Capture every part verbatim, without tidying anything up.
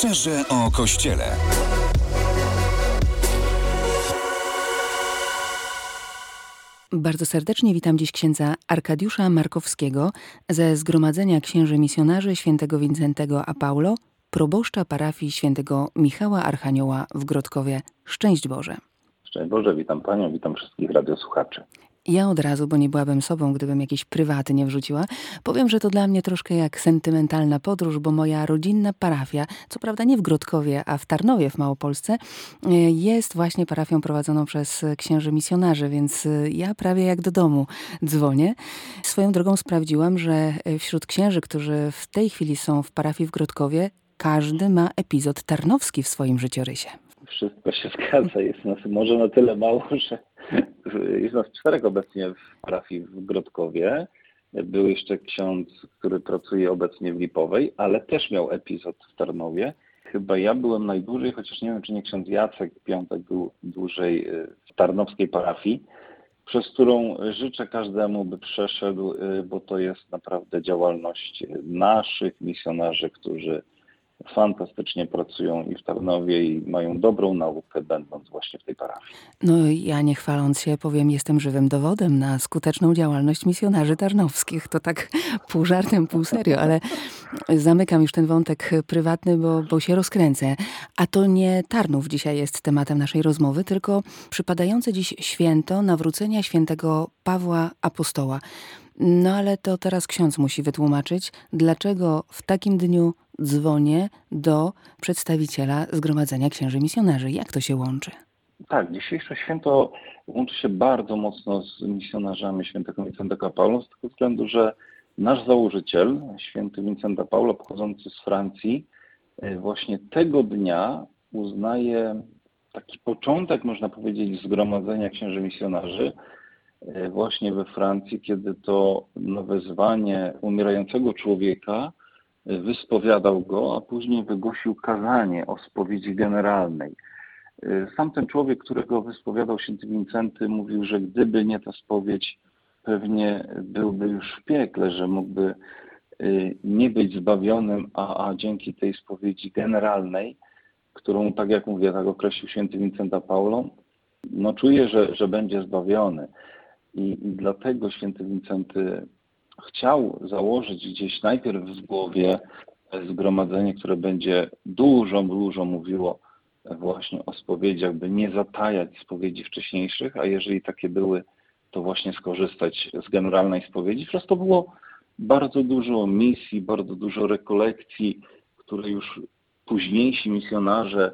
Szczerze o Kościele. Bardzo serdecznie witam dziś księdza Arkadiusza Markowskiego ze Zgromadzenia Księży Misjonarzy Świętego Wincentego a Paulo, proboszcza parafii Świętego Michała Archanioła w Grodkowie. Szczęść Boże. Szczęść Boże, witam Panią, witam wszystkich radiosłuchaczy. Ja od razu, bo nie byłabym sobą, gdybym jakieś prywaty nie wrzuciła, powiem, że to dla mnie troszkę jak sentymentalna podróż, bo moja rodzinna parafia, co prawda nie w Grodkowie, a w Tarnowie w Małopolsce, jest właśnie parafią prowadzoną przez księży misjonarzy, więc ja prawie jak do domu dzwonię. Swoją drogą sprawdziłam, że wśród księży, którzy w tej chwili są w parafii w Grodkowie, każdy ma epizod tarnowski w swoim życiorysie. Wszystko się zgadza, jest nas może na tyle mało, że jest nas czterech obecnie w parafii w Grodkowie. Był jeszcze ksiądz, który pracuje obecnie w Lipowej, ale też miał epizod w Tarnowie. Chyba ja byłem najdłużej, chociaż nie wiem, czy nie ksiądz Jacek Piątek był dłużej w tarnowskiej parafii, przez którą życzę każdemu, by przeszedł, bo to jest naprawdę działalność naszych misjonarzy, którzy fantastycznie pracują i w Tarnowie i mają dobrą naukę, będąc właśnie w tej parafii. No ja nie chwaląc się powiem, jestem żywym dowodem na skuteczną działalność misjonarzy tarnowskich. To tak pół żartem, pół serio, ale zamykam już ten wątek prywatny, bo, bo się rozkręcę. A to nie Tarnów dzisiaj jest tematem naszej rozmowy, tylko przypadające dziś święto nawrócenia świętego Pawła Apostoła. No ale to teraz ksiądz musi wytłumaczyć, dlaczego w takim dniu dzwonię do przedstawiciela Zgromadzenia Księży Misjonarzy. Jak to się łączy? Tak, dzisiejsze święto łączy się bardzo mocno z misjonarzami świętego Wincentego a Paulo, z tego względu, że nasz założyciel, święty Wincent a Paulo, pochodzący z Francji, właśnie tego dnia uznaje taki początek, można powiedzieć, Zgromadzenia Księży Misjonarzy właśnie we Francji, kiedy to na wezwanie umierającego człowieka wyspowiadał go, a później wygłosił kazanie o spowiedzi generalnej. Sam ten człowiek, którego wyspowiadał święty Wincenty, mówił, że gdyby nie ta spowiedź, pewnie byłby już w piekle, że mógłby nie być zbawionym, a, a dzięki tej spowiedzi generalnej, którą, tak jak mówię, tak określił święty Wincent a Paulo, no czuje, że, że będzie zbawiony. I, I dlatego święty Wincenty chciał założyć gdzieś najpierw w głowie zgromadzenie, które będzie dużo, dużo mówiło właśnie o spowiedziach, by nie zatajać spowiedzi wcześniejszych, a jeżeli takie były, to właśnie skorzystać z generalnej spowiedzi. Przez to było bardzo dużo misji, bardzo dużo rekolekcji, które już późniejsi misjonarze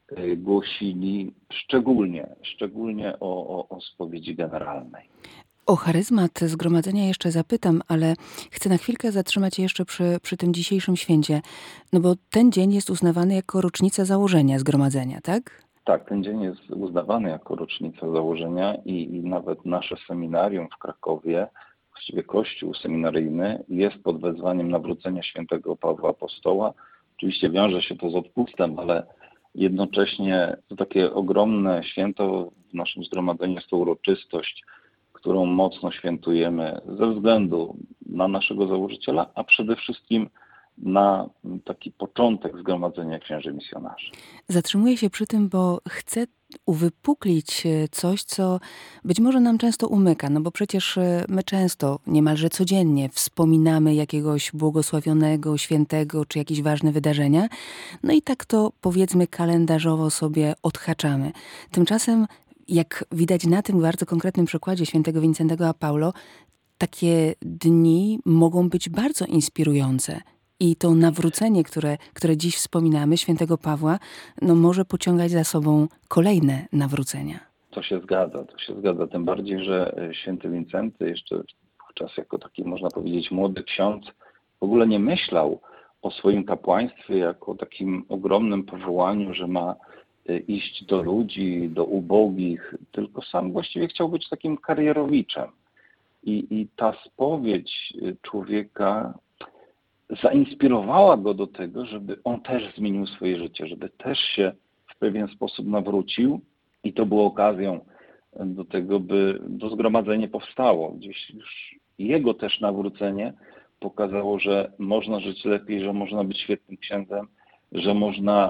głosili szczególnie, szczególnie o, o, o spowiedzi generalnej. O charyzmat zgromadzenia jeszcze zapytam, ale chcę na chwilkę zatrzymać się jeszcze przy, przy tym dzisiejszym święcie, no bo ten dzień jest uznawany jako rocznica założenia zgromadzenia, tak? Tak, ten dzień jest uznawany jako rocznica założenia i, i nawet nasze seminarium w Krakowie, właściwie kościół seminaryjny, jest pod wezwaniem nawrócenia świętego Pawła Apostoła. Oczywiście wiąże się to z odpustem, ale jednocześnie to takie ogromne święto w naszym zgromadzeniu jest to uroczystość, którą mocno świętujemy ze względu na naszego założyciela, a przede wszystkim na taki początek Zgromadzenia Księży Misjonarzy. Zatrzymuję się przy tym, bo chcę uwypuklić coś, co być może nam często umyka, no bo przecież my często, niemalże codziennie wspominamy jakiegoś błogosławionego, świętego, czy jakieś ważne wydarzenia, no i tak to powiedzmy kalendarzowo sobie odhaczamy. Tymczasem jak widać na tym bardzo konkretnym przykładzie świętego Wincentego a Paulo, takie dni mogą być bardzo inspirujące. I to nawrócenie, które, które dziś wspominamy, świętego Pawła, no może pociągać za sobą kolejne nawrócenia. To się zgadza, to się zgadza. Tym bardziej, że święty Wincenty jeszcze wówczas jako taki, można powiedzieć, młody ksiądz w ogóle nie myślał o swoim kapłaństwie jako takim ogromnym powołaniu, że ma iść do ludzi, do ubogich, tylko sam właściwie chciał być takim karierowiczem. I, i ta spowiedź człowieka zainspirowała go do tego, żeby on też zmienił swoje życie, żeby też się w pewien sposób nawrócił i to było okazją do tego, by to zgromadzenie powstało. Gdzieś już jego też nawrócenie pokazało, że można żyć lepiej, że można być świetnym księdzem, że można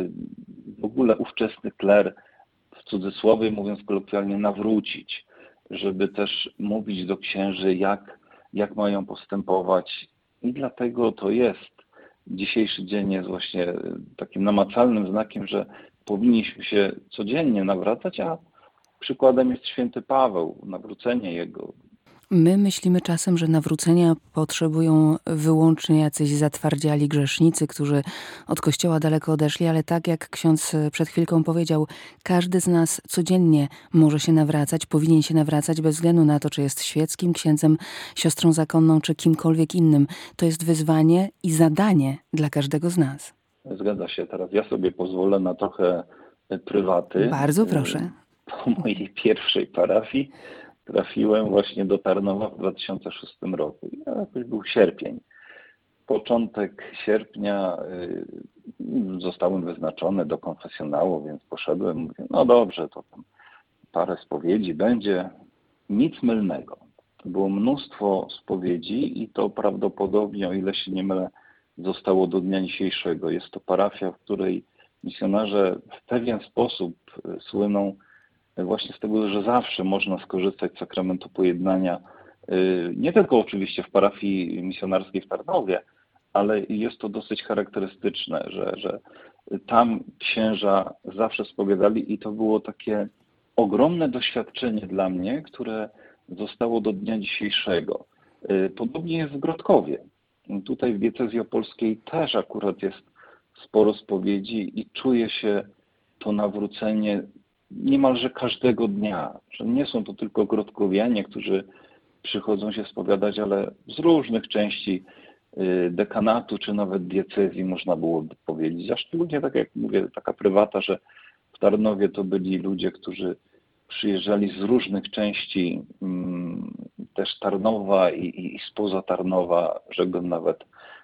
w ogóle ówczesny kler, w cudzysłowie mówiąc kolokwialnie, nawrócić, żeby też mówić do księży, jak, jak mają postępować. I dlatego to jest. Dzisiejszy dzień jest właśnie takim namacalnym znakiem, że powinniśmy się codziennie nawracać, a przykładem jest święty Paweł, nawrócenie jego. My myślimy czasem, że nawrócenia potrzebują wyłącznie jacyś zatwardziali grzesznicy, którzy od Kościoła daleko odeszli, ale tak jak ksiądz przed chwilką powiedział, każdy z nas codziennie może się nawracać, powinien się nawracać bez względu na to, czy jest świeckim księdzem, siostrą zakonną, czy kimkolwiek innym. To jest wyzwanie i zadanie dla każdego z nas. Zgadza się. Teraz ja sobie pozwolę na trochę prywaty. Bardzo proszę. Po mojej pierwszej parafii trafiłem właśnie do Tarnowa w dwa tysiące szóstym roku. I jakoś był sierpień. Początek sierpnia y, zostałem wyznaczony do konfesjonału, więc poszedłem. Mówię, no dobrze, to tam parę spowiedzi będzie. Nic mylnego. Było mnóstwo spowiedzi i to prawdopodobnie, o ile się nie mylę, zostało do dnia dzisiejszego. Jest to parafia, w której misjonarze w pewien sposób słyną właśnie z tego, że zawsze można skorzystać z sakramentu pojednania, nie tylko oczywiście w parafii misjonarskiej w Tarnowie, ale jest to dosyć charakterystyczne, że, że tam księża zawsze spowiadali i to było takie ogromne doświadczenie dla mnie, które zostało do dnia dzisiejszego. Podobnie jest w Grodkowie. Tutaj w diecezji opolskiej też akurat jest sporo spowiedzi i czuje się to nawrócenie niemalże każdego dnia. Że nie są to tylko grodkowianie, którzy przychodzą się spowiadać, ale z różnych części dekanatu czy nawet diecezji można byłoby powiedzieć. A szczególnie, tak jak mówię, taka prywata, że w Tarnowie to byli ludzie, którzy przyjeżdżali z różnych części mm, też Tarnowa i, i, i spoza Tarnowa, rzekłbym nawet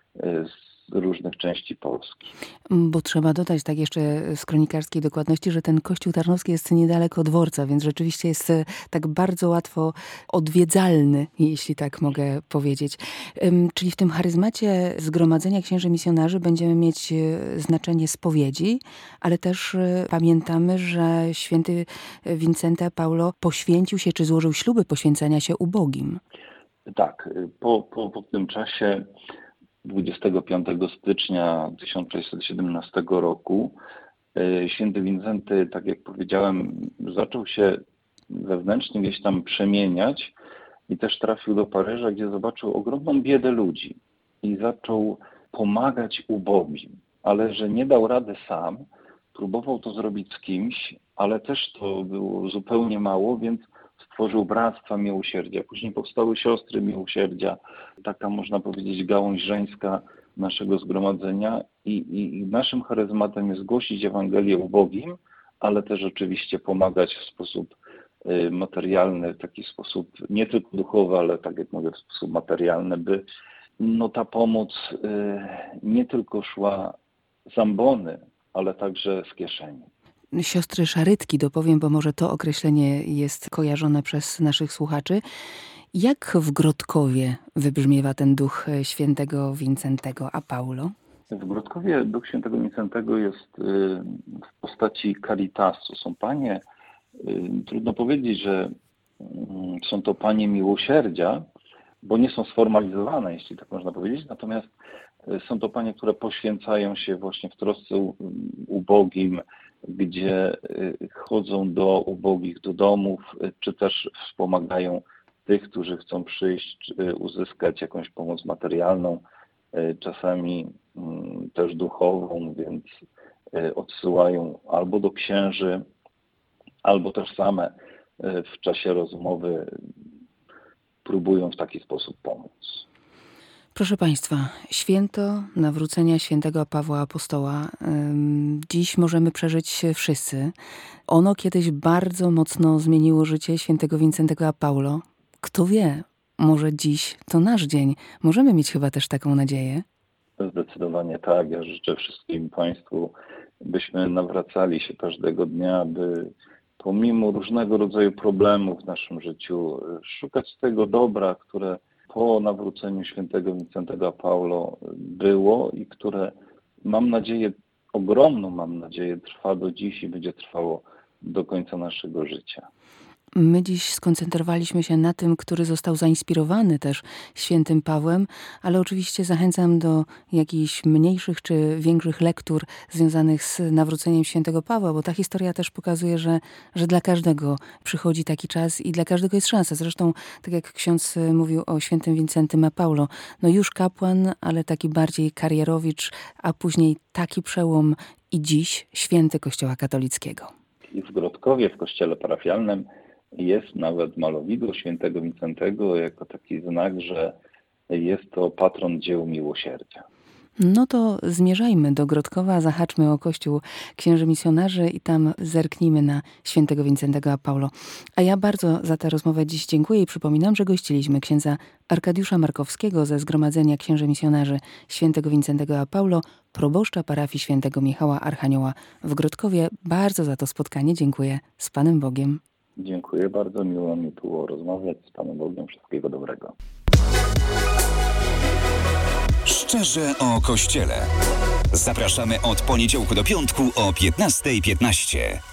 z różnych części Polski. Bo trzeba dodać tak jeszcze z kronikarskiej dokładności, że ten kościół tarnowski jest niedaleko dworca, więc rzeczywiście jest tak bardzo łatwo odwiedzalny, jeśli tak mogę powiedzieć. Czyli w tym charyzmacie zgromadzenia księży misjonarzy będziemy mieć znaczenie spowiedzi, ale też pamiętamy, że święty Wincenty Paulo poświęcił się, czy złożył śluby poświęcenia się ubogim. Tak, po, po, po tym czasie dwudziestego piątego stycznia tysiąc sześćset siedemnastego roku święty Wincenty, tak jak powiedziałem, zaczął się wewnętrznie gdzieś tam przemieniać i też trafił do Paryża, gdzie zobaczył ogromną biedę ludzi i zaczął pomagać ubogim, ale że nie dał rady sam, próbował to zrobić z kimś, ale też to było zupełnie mało, więc stworzył Bractwa Miłosierdzia. Później powstały Siostry Miłosierdzia, taka można powiedzieć gałąź żeńska naszego zgromadzenia i, i, i naszym charyzmatem jest głosić Ewangelię ubogim, ale też oczywiście pomagać w sposób y, materialny, w taki sposób nie tylko duchowy, ale tak jak mówię, w sposób materialny, by no, ta pomoc y, nie tylko szła z ambony, ale także z kieszeni. Siostry Szarytki, dopowiem, bo może to określenie jest kojarzone przez naszych słuchaczy. Jak w Grodkowie wybrzmiewa ten duch świętego Wincentego a Paulo? W Grodkowie duch świętego Wincentego jest w postaci caritasu. Są panie, trudno powiedzieć, że są to panie miłosierdzia, bo nie są sformalizowane, jeśli tak można powiedzieć, natomiast są to panie, które poświęcają się właśnie w trosce ubogim, gdzie chodzą do ubogich, do domów, czy też wspomagają tych, którzy chcą przyjść, uzyskać jakąś pomoc materialną, czasami też duchową, więc odsyłają albo do księży, albo też same w czasie rozmowy próbują w taki sposób pomóc. Proszę Państwa, święto nawrócenia świętego Pawła Apostoła dziś możemy przeżyć wszyscy. Ono kiedyś bardzo mocno zmieniło życie świętego Wincentego a Paulo. Kto wie, może dziś to nasz dzień. Możemy mieć chyba też taką nadzieję. Zdecydowanie tak. Ja życzę wszystkim Państwu, byśmy nawracali się każdego dnia, by pomimo różnego rodzaju problemów w naszym życiu szukać tego dobra, które po nawróceniu świętego Wincentego a Paulo było i które mam nadzieję, ogromną mam nadzieję, trwa do dziś i będzie trwało do końca naszego życia. My dziś skoncentrowaliśmy się na tym, który został zainspirowany też świętym Pawłem, ale oczywiście zachęcam do jakichś mniejszych czy większych lektur związanych z nawróceniem świętego Pawła, bo ta historia też pokazuje, że, że dla każdego przychodzi taki czas i dla każdego jest szansa. Zresztą, tak jak ksiądz mówił o świętym Wincentym a Paulo, no już kapłan, ale taki bardziej karierowicz, a później taki przełom i dziś święty Kościoła katolickiego. I w Grodkowie, w kościele parafialnym, jest nawet malowidło świętego Wincentego jako taki znak, że jest to patron dzieł miłosierdzia. No to zmierzajmy do Grodkowa, zahaczmy o kościół księży misjonarzy i tam zerknijmy na świętego Wincentego a Paulo. A ja bardzo za tę rozmowę dziś dziękuję i przypominam, że gościliśmy księdza Arkadiusza Markowskiego ze Zgromadzenia Księży Misjonarzy świętego Wincentego a Paulo, proboszcza parafii świętego Michała Archanioła w Grodkowie. Bardzo za to spotkanie dziękuję. Z Panem Bogiem. Dziękuję bardzo, miło mi było rozmawiać z Panem Bogiem. Wszystkiego dobrego. Szczerze o Kościele. Zapraszamy od poniedziałku do piątku o piętnasta piętnaście.